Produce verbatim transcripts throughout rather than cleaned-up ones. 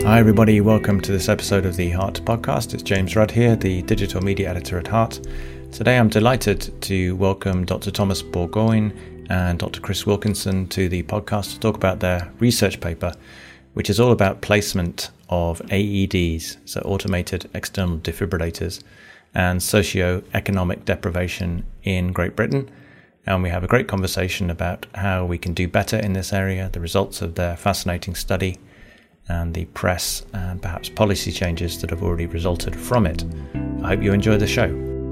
Hi everybody, welcome to this episode of the Heart Podcast. It's James Rudd here, the digital media editor at Heart. Today I'm delighted to welcome Doctor Thomas Bourgoin and Doctor Chris Wilkinson to the podcast to talk about their research paper, which is all about placement of A E Ds, so automated external defibrillators, and socio-economic deprivation in Great Britain. And we have a great conversation about how we can do better in this area, the results of their fascinating study, and the press and perhaps policy changes that have already resulted from it. I hope you enjoy the show.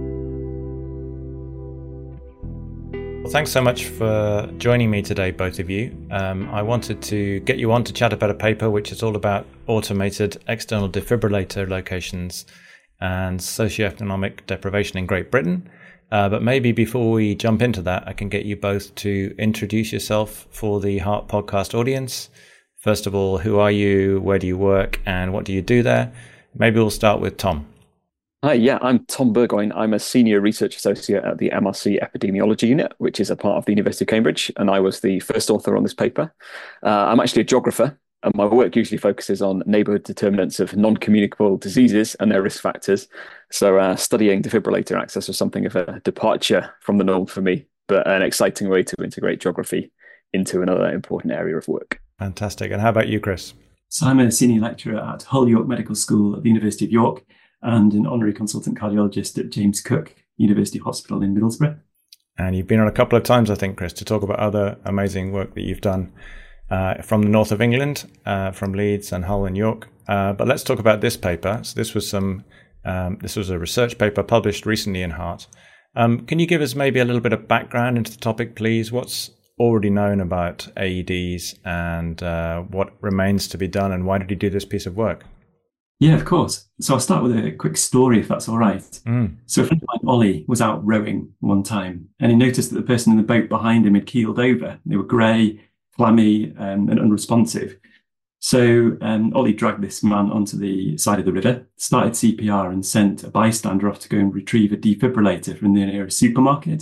Well, thanks so much for joining me today, both of you. Um, I wanted to get you on to chat about a paper which is all about automated external defibrillator locations and socioeconomic deprivation in Great Britain. Uh, but maybe before we jump into that, I can get you both to introduce yourself for the Heart Podcast audience. First of all, who are you, where do you work, and what do you do there? Maybe we'll start with Tom. Hi, yeah, I'm Tom Bourgoin. I'm a senior research associate at the M R C Epidemiology Unit, which is a part of the University of Cambridge, and I was the first author on this paper. Uh, I'm actually a geographer, and my work usually focuses on neighbourhood determinants of non-communicable diseases and their risk factors. So uh, studying defibrillator access was something of a departure from the norm for me, but an exciting way to integrate geography into another important area of work. Fantastic. And how about you, Chris? So I'm a senior lecturer at Hull York Medical School at the University of York and an honorary consultant cardiologist at James Cook University Hospital in Middlesbrough. And you've been on a couple of times, I think, Chris, to talk about other amazing work that you've done uh, from the north of England, uh, from Leeds and Hull and York. Uh, but let's talk about this paper. So this was some, um, this was a research paper published recently in Heart. Um, can you give us maybe a little bit of background into the topic, please? What's already known about A E Ds and uh, what remains to be done, and why did you do this piece of work? Yeah, of course. So I'll start with a quick story, if that's all right. Mm. So a friend of mine, Ollie, was out rowing one time, and he noticed that the person in the boat behind him had keeled over. They were grey, clammy, um, and unresponsive. So um, Ollie dragged this man onto the side of the river, started C P R, and sent a bystander off to go and retrieve a defibrillator from the nearest supermarket.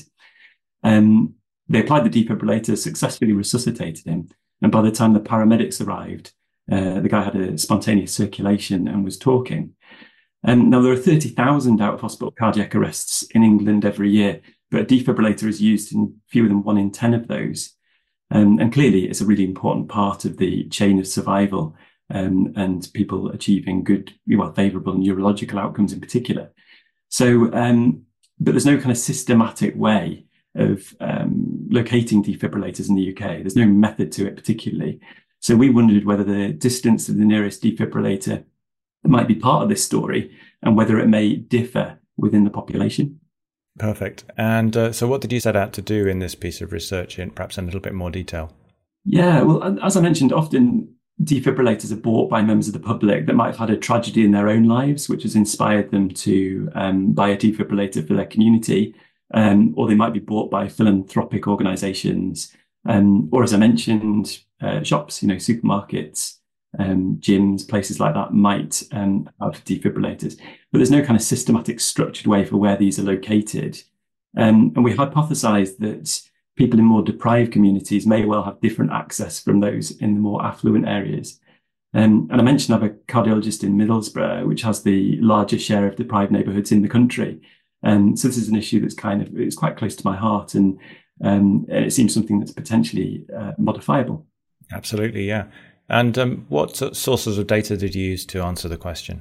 Um, They applied the defibrillator, successfully resuscitated him. And by the time the paramedics arrived, uh, the guy had a spontaneous circulation and was talking. And now there are thirty thousand out-of-hospital cardiac arrests in England every year, but a defibrillator is used in fewer than one in ten of those. Um, and clearly, it's a really important part of the chain of survival um, and people achieving good, well, favourable neurological outcomes in particular. So, um, but there's no kind of systematic way of um, locating defibrillators in the U K. There's no method to it particularly. So we wondered whether the distance to the nearest defibrillator might be part of this story and whether it may differ within the population. Perfect. And uh, so what did you set out to do in this piece of research in perhaps in a little bit more detail? Yeah, well, as I mentioned, often defibrillators are bought by members of the public that might have had a tragedy in their own lives, which has inspired them to um, buy a defibrillator for their community. Um, or they might be bought by philanthropic organisations, um, or as I mentioned, uh, shops, you know, supermarkets, um, gyms, places like that might um, have defibrillators. But there's no kind of systematic, structured way for where these are located. Um, and we hypothesised that people in more deprived communities may well have different access from those in the more affluent areas. Um, and I mentioned I have a cardiologist in Middlesbrough, which has the largest share of deprived neighbourhoods in the country. And so this is an issue that's kind of, it's quite close to my heart, and, um, and it seems something that's potentially uh, modifiable. Absolutely, yeah. And um, what sources of data did you use to answer the question?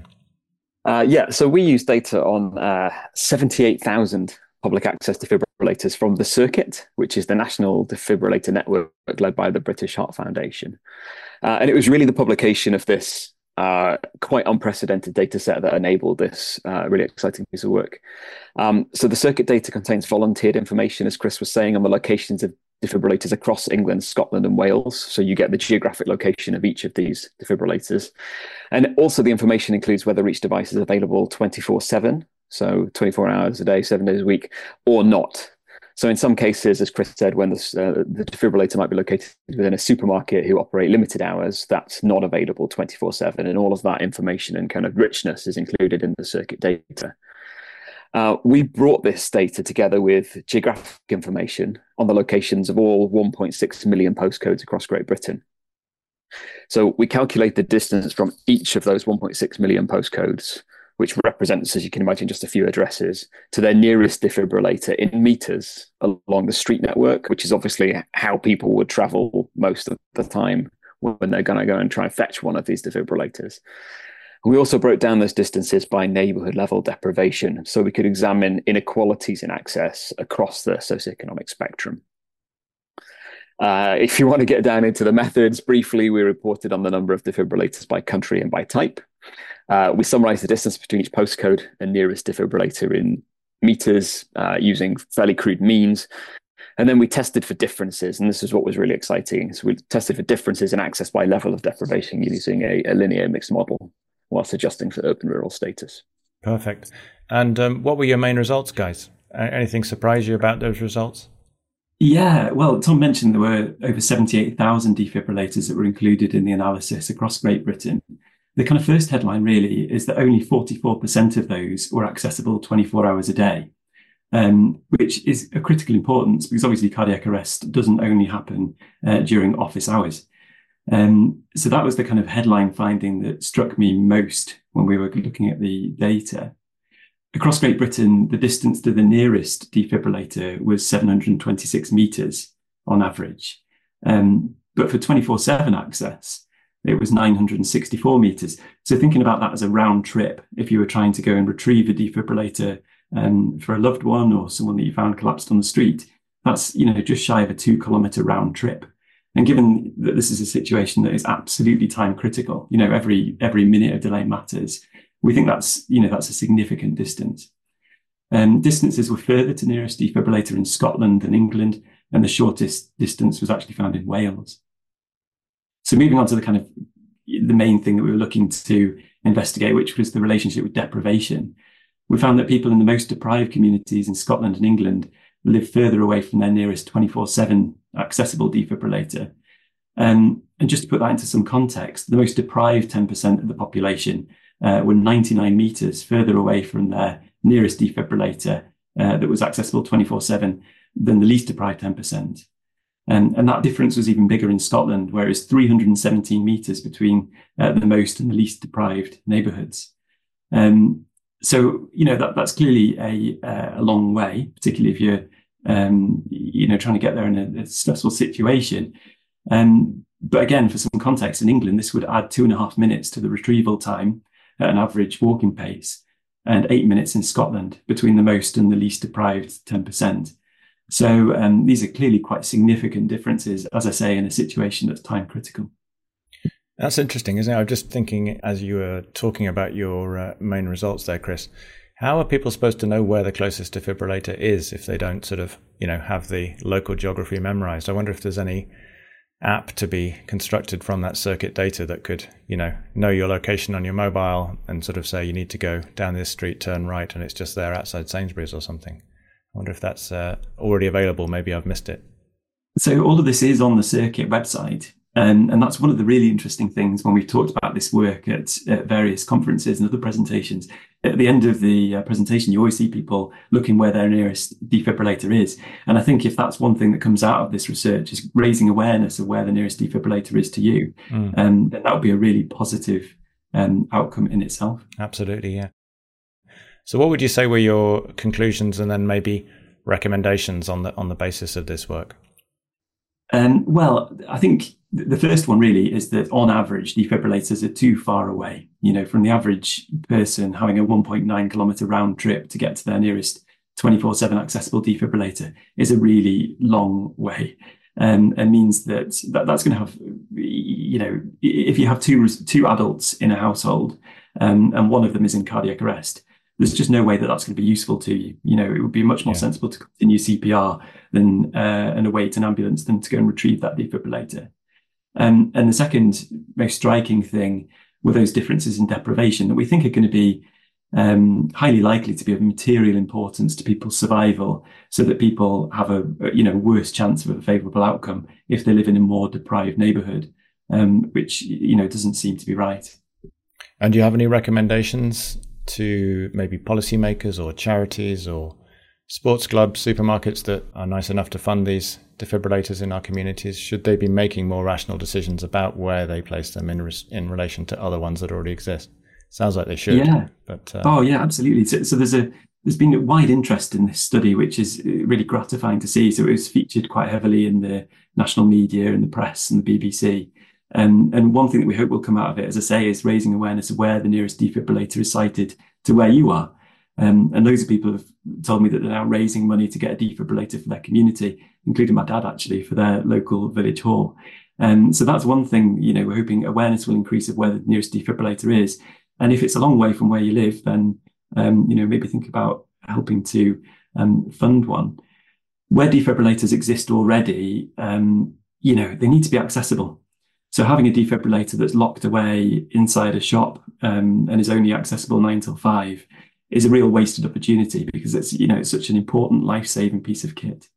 Uh, yeah, so we use data on uh, seventy-eight thousand public access defibrillators from the Circuit, which is the national defibrillator network led by the British Heart Foundation. Uh, and it was really the publication of this Uh, quite unprecedented data set that enabled this uh, really exciting piece of work. Um, so the Circuit data contains volunteered information, as Chris was saying, on the locations of defibrillators across England, Scotland and Wales. So you get the geographic location of each of these defibrillators. And also the information includes whether each device is available twenty-four seven, so twenty-four hours a day, seven days a week, or not. So in some cases, as Chris said, when this, uh, the defibrillator might be located within a supermarket who operate limited hours, that's not available twenty-four seven. And all of that information and kind of richness is included in the Circuit data. Uh, we brought this data together with geographic information on the locations of all one point six million postcodes across Great Britain. So we calculate the distance from each of those one point six million postcodes, which represents, as you can imagine, just a few addresses, to their nearest defibrillator in meters along the street network, which is obviously how people would travel most of the time when they're going to go and try and fetch one of these defibrillators. We also broke down those distances by neighborhood level deprivation, so we could examine inequalities in access across the socioeconomic spectrum. Uh, if you want to get down into the methods, briefly, we reported on the number of defibrillators by country and by type. Uh, we summarized the distance between each postcode and nearest defibrillator in meters uh, using fairly crude means. And then we tested for differences, and this is what was really exciting. So we tested for differences in access by level of deprivation using a, a linear mixed model whilst adjusting for urban-rural status. Perfect. And um, what were your main results, guys? Anything surprise you about those results? Yeah, well, Tom mentioned there were over seventy-eight thousand defibrillators that were included in the analysis across Great Britain. The kind of first headline really is that only forty-four percent of those were accessible twenty-four hours a day, um, which is of critical importance because obviously cardiac arrest doesn't only happen uh, during office hours. Um, so that was the kind of headline finding that struck me most when we were looking at the data. Across Great Britain, the distance to the nearest defibrillator was seven hundred twenty-six metres on average. Um, but for twenty-four seven access, it was nine hundred sixty-four metres. So thinking about that as a round trip, if you were trying to go and retrieve a defibrillator um, for a loved one or someone that you found collapsed on the street, that's, you know, just shy of a two kilometre round trip. And given that this is a situation that is absolutely time critical, you know, every every minute of delay matters, we think that's, you know, that's a significant distance. Um, distances were further to nearest defibrillator in Scotland and England, and the shortest distance was actually found in Wales. So moving on to the kind of the main thing that we were looking to investigate, which was the relationship with deprivation, we found that people in the most deprived communities in Scotland and England live further away from their nearest twenty-four seven accessible defibrillator. Um, and just to put that into some context, the most deprived ten percent of the population uh, were ninety-nine metres further away from their nearest defibrillator uh, that was accessible twenty-four seven than the least deprived ten percent. And, and that difference was even bigger in Scotland, where it's three hundred seventeen metres between uh, the most and the least deprived neighbourhoods. Um, so, you know, that, that's clearly a, uh, a long way, particularly if you're, um, you know, trying to get there in a, a stressful situation. Um, but again, for some context, in England, this would add two and a half minutes to the retrieval time at an average walking pace, and eight minutes in Scotland between the most and the least deprived ten percent. So um, these are clearly quite significant differences, as I say, in a situation that's time critical. That's interesting, isn't it? I'm just thinking as you were talking about your uh, main results there, Chris, how are people supposed to know where the closest defibrillator is if they don't sort of, you know, have the local geography memorized? I wonder if there's any app to be constructed from that circuit data that could, you know, know your location on your mobile and sort of say you need to go down this street, turn right, and it's just there outside Sainsbury's or something. I wonder if that's uh, already available. Maybe I've missed it. So all of this is on the circuit website. Um, and that's one of the really interesting things when we've talked about this work at, at various conferences and other presentations. At the end of the uh, presentation, you always see people looking where their nearest defibrillator is. And I think if that's one thing that comes out of this research is raising awareness of where the nearest defibrillator is to you, mm. um, then that would be a really positive um, outcome in itself. Absolutely, yeah. So what would you say were your conclusions and then maybe recommendations on the on the basis of this work? Um, well, I think the first one really is that on average, defibrillators are too far away. You know, from the average person having a one point nine kilometre round trip to get to their nearest twenty-four seven accessible defibrillator is a really long way. Um, and means that, that that's going to have, you know, if you have two two adults in a household um, and one of them is in cardiac arrest, there's just no way that that's going to be useful to you. You know, it would be much more yeah. sensible to continue C P R than uh, and await an ambulance than to go and retrieve that defibrillator. Um, and the second most striking thing were those differences in deprivation that we think are going to be um, highly likely to be of material importance to people's survival, so that people have a, you know, worse chance of a favourable outcome if they live in a more deprived neighbourhood, um, which, you know, doesn't seem to be right. And do you have any recommendations to maybe policymakers or charities or sports clubs, supermarkets that are nice enough to fund these defibrillators in our communities, should they be making more rational decisions about where they place them in res- in relation to other ones that already exist? Sounds like they should. Yeah. But uh, oh yeah, absolutely. So, so there's a there's been a wide interest in this study, which is really gratifying to see. So it was featured quite heavily in the national media and the press and the B B C. Um, and one thing that we hope will come out of it, as I say, is raising awareness of where the nearest defibrillator is sited to where you are. Um, and loads of people have told me that they're now raising money to get a defibrillator for their community, including my dad, actually, for their local village hall. Um, so that's one thing, you know, we're hoping awareness will increase of where the nearest defibrillator is. And if it's a long way from where you live, then, um, you know, maybe think about helping to um, fund one. Where defibrillators exist already, um, you know, they need to be accessible. So having a defibrillator that's locked away inside a shop um, and is only accessible nine till five is a real wasted opportunity, because it's, you know, it's such an important life-saving piece of kit.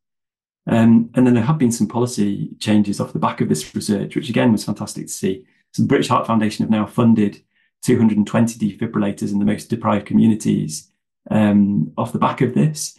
Um, and then there have been some policy changes off the back of this research, which again was fantastic to see. So the British Heart Foundation have now funded two hundred twenty defibrillators in the most deprived communities um, off the back of this.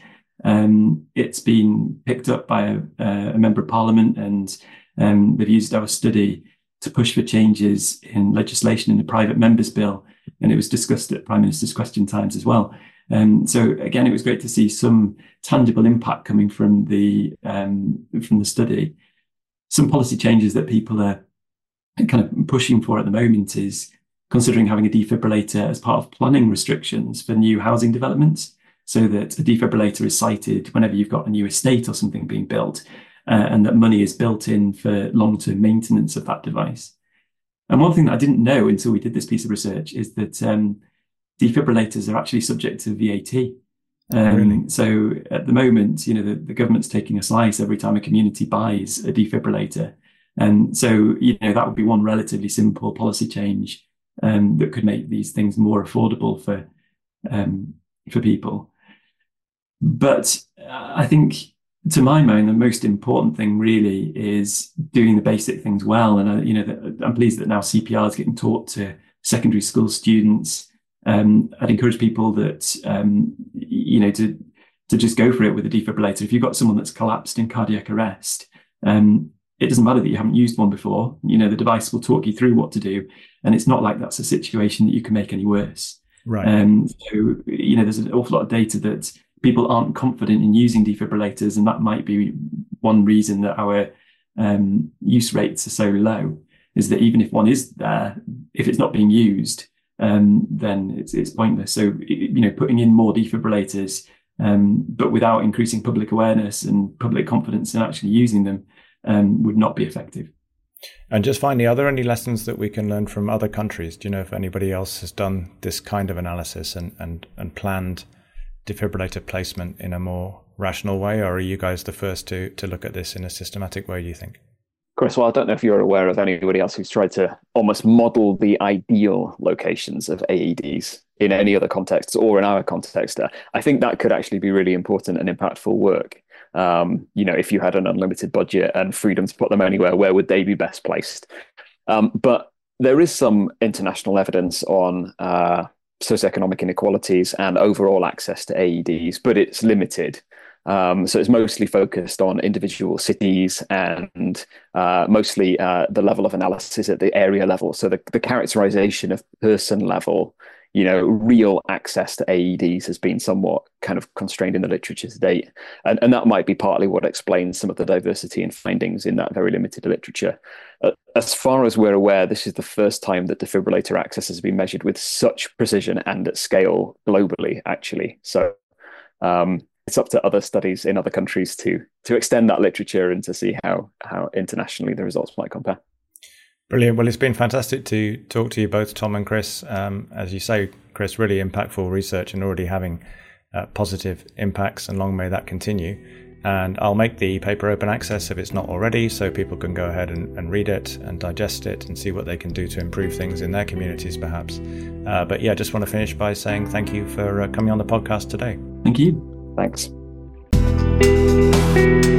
Um, it's been picked up by a, a member of parliament, and um, they've used our study to push for changes in legislation in the private members bill. And it was discussed at Prime Minister's Question Times as well. Um, so again, it was great to see some tangible impact coming from the um, from the study. Some policy changes that people are kind of pushing for at the moment is considering having a defibrillator as part of planning restrictions for new housing developments, so that a defibrillator is cited whenever you've got a new estate or something being built, uh, and that money is built in for long-term maintenance of that device. And one thing that I didn't know until we did this piece of research is that um, defibrillators are actually subject to V A T. Um, really? So at the moment, you know, the, the government's taking a slice every time a community buys a defibrillator. And so, you know, that would be one relatively simple policy change um, that could make these things more affordable for um, for people. But I think, to my mind, the most important thing really is doing the basic things well. And, uh, you know, the, I'm pleased that now C P R is getting taught to secondary school students. Um, I'd encourage people that, um, you know, to to just go for it with a defibrillator. If you've got someone that's collapsed in cardiac arrest, um, it doesn't matter that you haven't used one before. You know, the device will talk you through what to do. And it's not like that's a situation that you can make any worse. Right. Um, so, you know, there's an awful lot of data that people aren't confident in using defibrillators, and that might be one reason that our um, use rates are so low, is that even if one is there, if it's not being used, um, then it's, it's pointless. So, you know, putting in more defibrillators, um, but without increasing public awareness and public confidence in actually using them, um, would not be effective. And just finally, are there any lessons that we can learn from other countries? Do you know if anybody else has done this kind of analysis and, and, and planned defibrillator placement in a more rational way, or are you guys the first to to look at this in a systematic way, do you think? Chris, well, I don't know if you're aware of anybody else who's tried to almost model the ideal locations of A E Ds in any other context or in our context. I think that could actually be really important and impactful work. Um, you know, if you had an unlimited budget and freedom to put them anywhere, where would they be best placed? Um, but there is some international evidence on uh, socioeconomic inequalities and overall access to A E Ds, but it's limited. Um, so it's mostly focused on individual cities and uh, mostly uh, the level of analysis at the area level. So the, the characterization of person level, you know, real access to A E Ds has been somewhat kind of constrained in the literature to date. And, and that might be partly what explains some of the diversity in findings in that very limited literature. Uh, as far as we're aware, this is the first time that defibrillator access has been measured with such precision and at scale globally, actually. So um, it's up to other studies in other countries to to extend that literature and to see how how internationally the results might compare. Brilliant. Well, it's been fantastic to talk to you both, Tom and Chris. Um, as you say, Chris, really impactful research and already having uh, positive impacts, and long may that continue. And I'll make the paper open access if it's not already, so people can go ahead and, and read it and digest it and see what they can do to improve things in their communities, perhaps. Uh, but yeah, just want to finish by saying thank you for uh, coming on the podcast today. Thank you. Thanks.